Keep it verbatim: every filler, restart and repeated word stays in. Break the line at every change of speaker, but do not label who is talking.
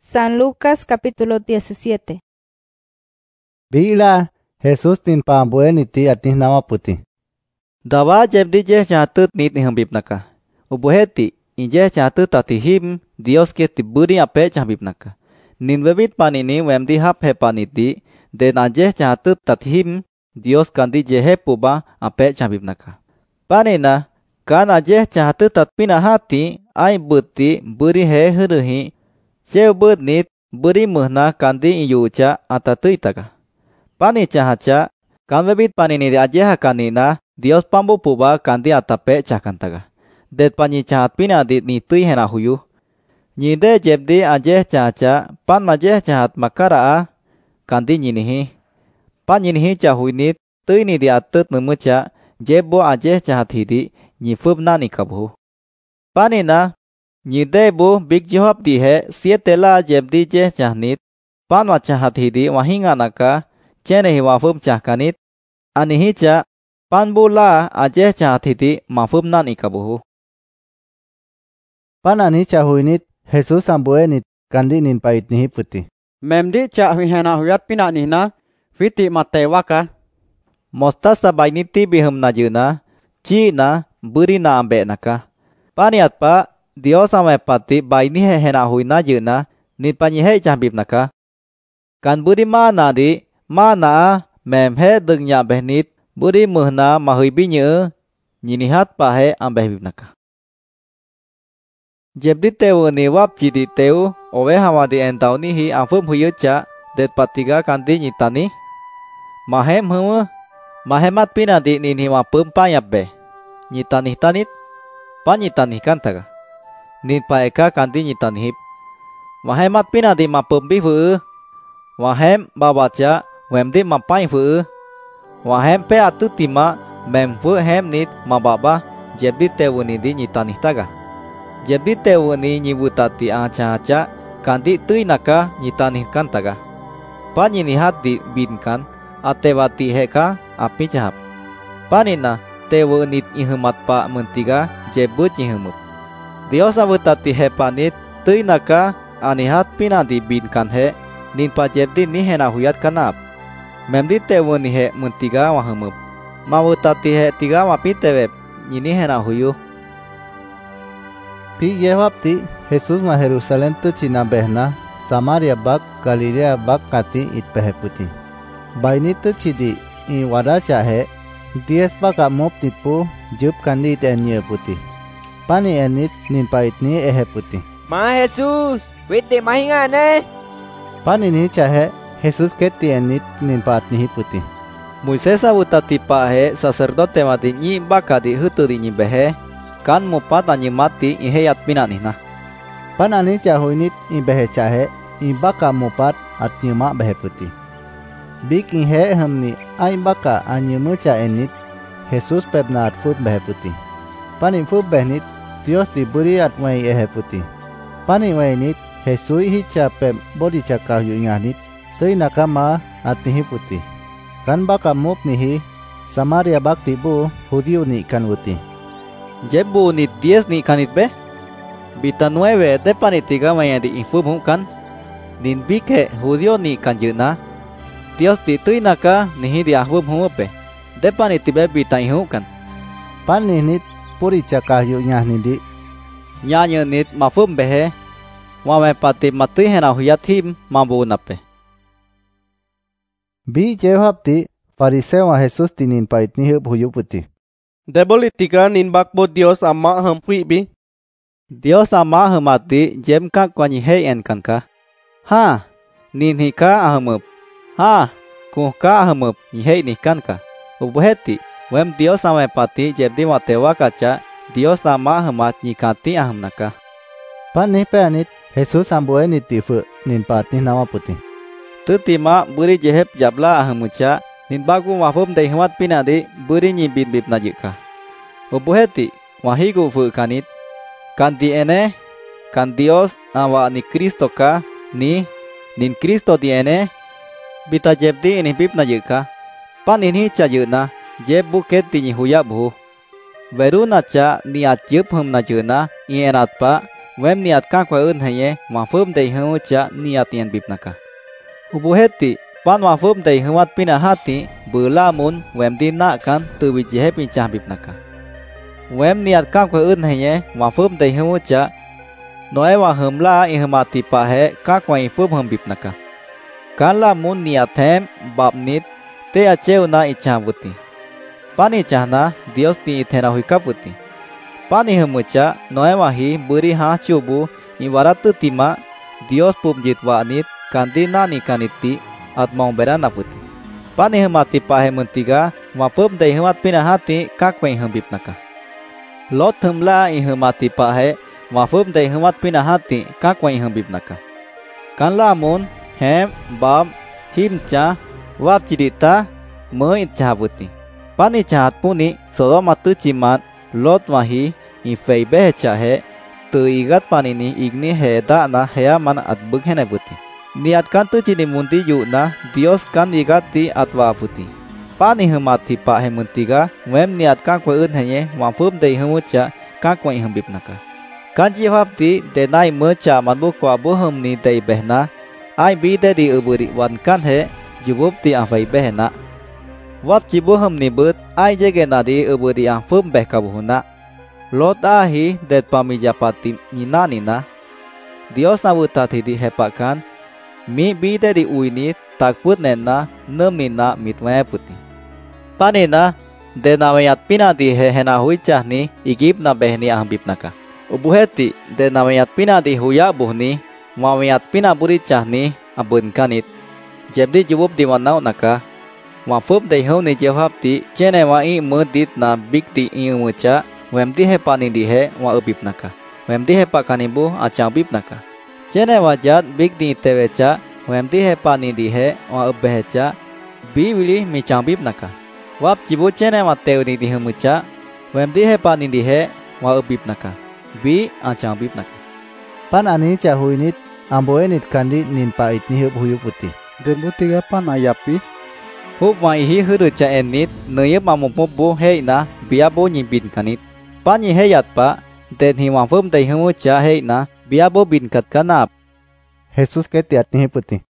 San Lucas capítulo diecisiete.
Bila Jesús tin pambuen iti atin nama putih.
Dawa jebdi je jatut nit ni hambib naka. Ubuheti inje jatut tatihim Dios ke tiburi ape jambib naka. Nin bebit panini wemdi hap hepaniti den aje jatut tatihim Dios kandi jehe puba ape jambib naka. Panina kan aje jatut tatpina hati ai buti buri he huruhi Ceu bud nit buri muhna kandi iyuca atatui taka. Pani cahaca kan bebit panini di ajeha kanina Dios pambu puba kandi atape cakan taka. Det pani cahat pina di nitui hena huyu. Nyide jebdi ajeh cahaca pan majeh cahat makaraa kandi nyinihi. Pan nyinihi cahui nit tui ni di atut numuca jebo ajeh cahat hidi nyifub nani kabuhu. Panina Nyide bu big jawab dihe sietela jebdi je cahnit pan wacahat hidi wahinga naka cene hiwafum cahkanit anihi ca pan bula aje cahat hidi mafum nan ikabuhu.
Pan ani cahuinit Jesus ambuenit kandi nin pait nihi putih.
Memdi cahui hena huyat pina nihna fiti matewaka.
Mostasa bainiti bihum najuna cina buri na ambe naka. Paniat pa Dios sampai pati baini he hena huina jena ni panyihe jambib naka. Kan budi mana di mana mem he dengnya behnit budi muhna mahui binye nyinihat pahe ambeh bib naka. Jebdi teu ni wap cidi teu owe hawa di entau ni hi afum huyu ca det patiga kanti nyitani. Mahem humu mahemat pina di nini wapum payap be. Nyitani tanit panyitani kantaka. Nin paeka kanti nyitan hip. Wahemat pina di mapum bifu. Wahem babaca wemdi mapai fu. Wahem pe atu tima mem fu hem nit mababa jebdi tewuni di nyitan hitaga. Jebdi tewuni nyibutati aca-aca kanti tui naka nyitan hikan taga. Panyinihat di binkan atewati heka api cahap. Panina tewunit ihumat pa mentiga jebut ihumut. Dios abutati hepanit tui naka anihat pina di binkan he nin pa jebdi ni hena huyat kanap. Memdi tewuni he muntiga wahamup. Mawutati he tiga wapi teweb nyini hena huyu.
Pi jawab ti Jesus ma Jerusalem tu cina behna Samaria bak Galilea bak kati it pehe putih. Baini tu cidi i wadaca he dies baka mop nitpu jup kandi tenye putih. Pani enit nin pait ni ehe putih.
Ma Jesus, wite mahinga ne.
Pani ni cahe Jesus keti enit nin pat ni putih.
Moises abutati pahe sacerdote mati nyi baka di huturi nyi behe kan mupat anyi mati ihe yat pina nihna.
Pan ani cahuinit i behe cahe i baka mupat at nyuma behe putih. Bik ihe hamni ai baka anyi muca enit Jesus pebna at fut behe putih. Pani fut behnit Dios diberi atwai ehe putih. Pani wainit Jesui hica pem bodi cakah yunganit tui nakama atnihi putih. Kan baka mup nihi Samaria bak tibu Hudiu ni kan putih.
Jebu ni dies ni kanit be? Bita nueve de panitiga maya di infum kan? Nin bike Hudiu ni kan jena. Dios di tui naka nihi di ahum hupe. De panitibe bita ihu kan.
Pani nit puri cakah yuknya nidi.
Nyanya nit mafum behe. Wame pati matui hena huyat him mambu nape.
Bi jawab ti Fariseo wa Jesus tinin pait ni hup huyu putih.
Debolitika nin bakbo Dios ama hamfui bi.
Dios ama hamati jem ka kwanyi hei en kanka. Ha, nin hika ahamup. Ha, kuh ka ahamup hei ni kanka. Ubuheti. Wem Dios sampai pati jebdi matewa kaca Dios sama hemat nyikati aham naka.
Pan ni penit Jesus ambue ni tifu nin pat ni nama putih.
Tutima buri jehep jabla aham muca nin bagu wafum dei hemat pinadi buri nyibin bib najika. Ubuheti wahigu fu kanit kanti ene kan Dios awa ni Kristo ka ni nin Kristo di ene bita jebdi ini bib najika. Pan ini cajuna Jeb buket tinyi huya buhu. Veru naca ni acup hum najuna i erat pa wem niat ka kwa un haye wa phum dei hu cha niat yan bip naka ubu heti pan wa phum dei huat pina hati bula mun wem di na kan tu bi je pin cha bip naka wem niat ka kwa un haye wa phum dei hu cha nói wa hum la i huma ti pa he ka kwa i phum hum bip naka kan la mun niat them bab nit te a cheu na i cha vuti pani chana dios ti thena hui ka vuti pani humucha noe wahi buri ha chubu i waratu tima dios pum jitwa nit kandina ni kaniti at mong berana puti pani humati pahe muntiga wa pum dei huat pina hati ka kwen hum bip naka lot humla i humati pahe wa pum dei huat pina hati ka kwen hum bip naka kan la mun hem bab himcha wap chidita moi cha vuti pani chat puni sodoma tu chimat lot wahi i fei be cha he tu igat pani ni igni he da na hea man at buk hene buti niat kan tu chini munti yu na dios kan igati atwa puti pani humati pa he muntiga wem niat kan kwa un heye wa phum dei humu cha ka kwa hum bip naka kan ji hapti de nai mo cha man bu kwa bu hum ni dei behna ai bi de di uburi wan kan he jubup ti a fei behna wap chi bu hum ni but ai jege na di uburi a phum beh ka buhuna lot ahi det pami japati nina nina dios na buta thi di hepakan mi bi de di uini tak put nena nemina mitwe puti panena de na yat pina di he hena hui chahni igip na behni ahbip naka ubuheti de na yat pina di huya buhni ma yat pina buri chahni abun kanit jebdi jubup di wanau naka wa phum dei ho ni jehapti chene wa i mudit na bikti i mucha wem di he pani di he wa ubip naka wem di he pakani bu acha bip naka chene wa jat big di tevecha wem di he pani di he wa ubecha bi wili mi chang bip naka wap chibu chene wa teu di di humucha wem di he pani di he wa ubip naka bi acha bip naka
pan ani cha huinit amboe nit kandi nin pa itni hup huyu puti
Den butiga pan ayapi
hup wa hi huru cha enit neye mamupu bu he na bia bo nyi bin kanit pani he yat pa den hi wa phum dei humu cha he na bia bo bin kat kanap
Jesus ke tiat ni puti